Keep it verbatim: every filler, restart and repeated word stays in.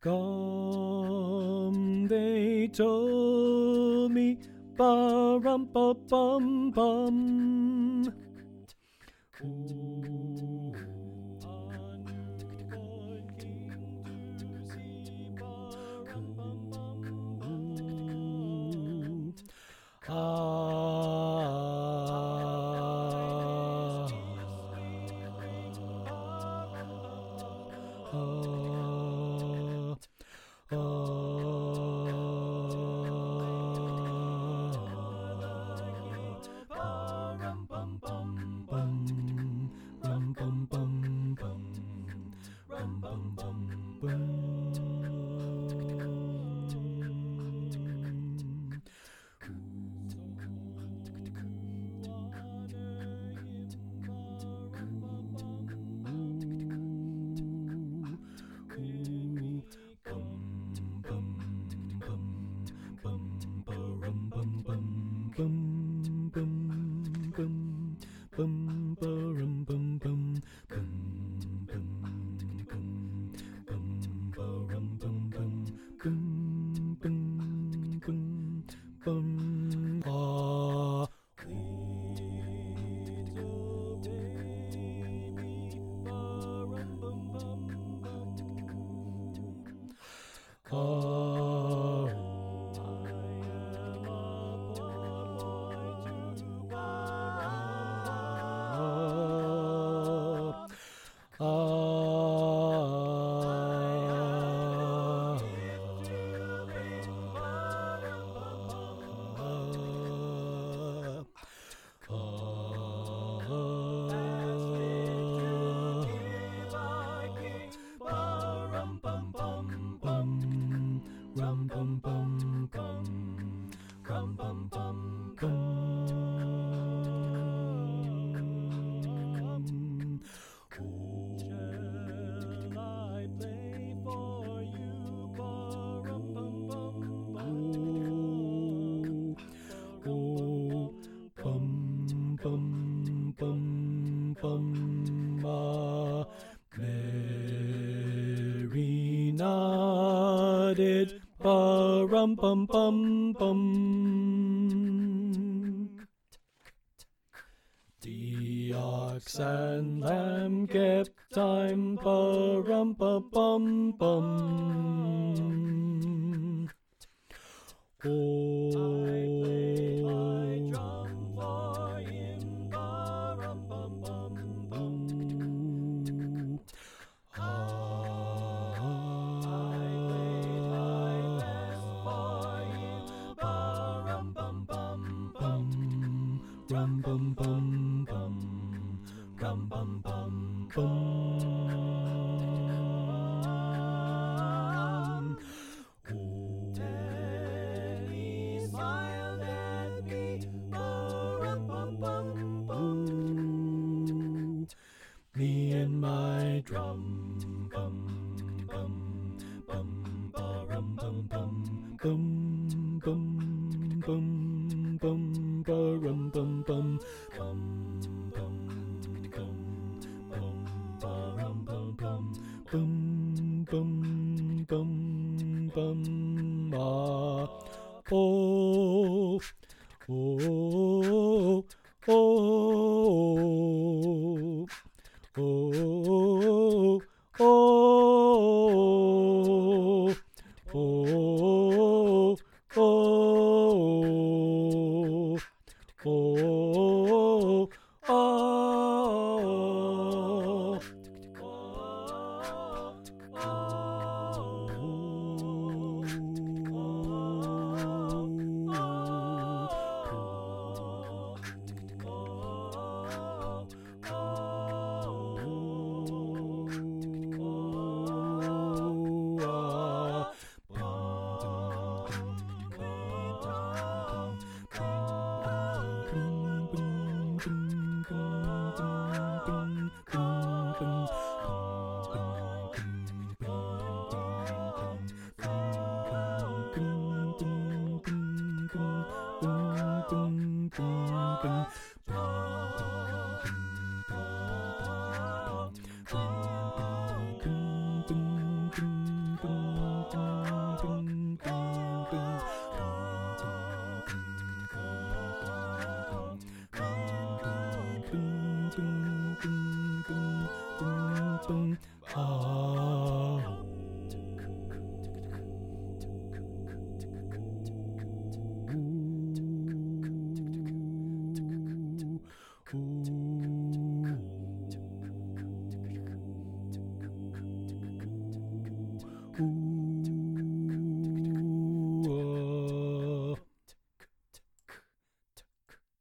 Come, they told me, ba-rum-ba-bum-bum. Ooh, a newborn king to see, ba-rum-bum-bum-bum. Ah. Mary nodded, ba-rum-bum-bum-bum. The ox and lamb kept time, ba-rum-ba-bum-bum. Oh, rum bum bum bum, rum bum bum bum. Oh, Daddy smiled at me, oh, rum bum bum bum. Me and my drum bum bum bum, ba rum bum bum bum bum bum bum, ba rum bum bum bum bum bum bum, ba rum bum bum bum bum bum bum, ah, oh, oh, oh, oh, oh, oh, oh, oh, oh, oh, bum